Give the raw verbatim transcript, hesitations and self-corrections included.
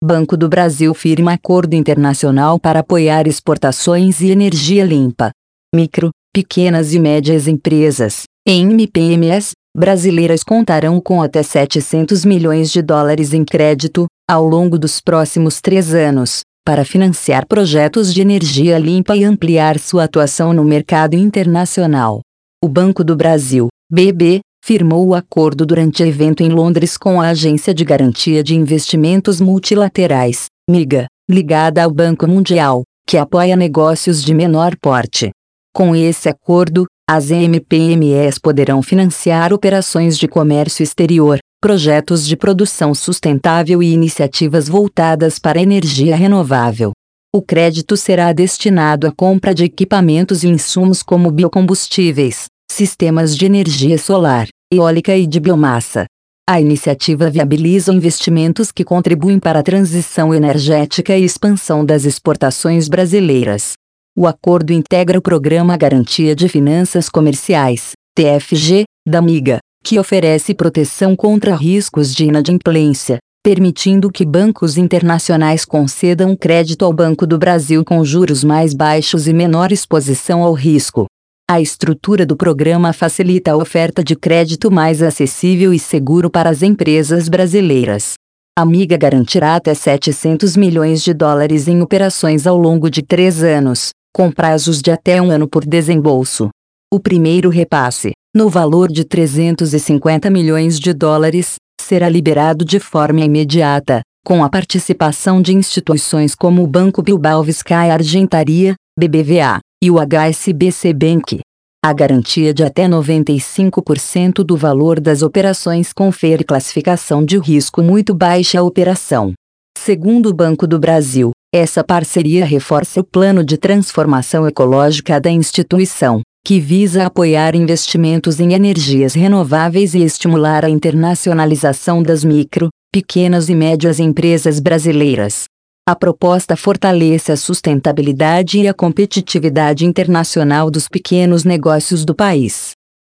Banco do Brasil firma acordo internacional para apoiar exportações e energia limpa. Micro, pequenas e médias empresas, M P M Es, brasileiras contarão com até setecentos milhões de dólares em crédito, ao longo dos próximos três anos, para financiar projetos de energia limpa e ampliar sua atuação no mercado internacional. O Banco do Brasil, B B, firmou o acordo durante evento em Londres com a Agência de Garantia de Investimentos Multilaterais, M I G A, ligada ao Banco Mundial, que apoia negócios de menor porte. Com esse acordo, as M P M Es poderão financiar operações de comércio exterior, projetos de produção sustentável e iniciativas voltadas para a energia renovável. O crédito será destinado à compra de equipamentos e insumos como biocombustíveis, sistemas de energia solar, eólica e de biomassa. A iniciativa viabiliza investimentos que contribuem para a transição energética e expansão das exportações brasileiras. O acordo integra o Programa Garantia de Finanças Comerciais, T F G, da M I G A, que oferece proteção contra riscos de inadimplência, permitindo que bancos internacionais concedam crédito ao Banco do Brasil com juros mais baixos e menor exposição ao risco. A estrutura do programa facilita a oferta de crédito mais acessível e seguro para as empresas brasileiras. A M I G A garantirá até setecentos milhões de dólares em operações ao longo de três anos, com prazos de até um ano por desembolso. O primeiro repasse, no valor de trezentos e cinquenta milhões de dólares, será liberado de forma imediata, com a participação de instituições como o Banco Bilbao Vizcaya Argentaria, B B V A, e o H S B C Bank. A garantia de até noventa e cinco por cento do valor das operações confere classificação de risco muito baixa à operação. Segundo o Banco do Brasil, essa parceria reforça o plano de transformação ecológica da instituição, que visa apoiar investimentos em energias renováveis e estimular a internacionalização das micro, pequenas e médias empresas brasileiras. A proposta fortalece a sustentabilidade e a competitividade internacional dos pequenos negócios do país.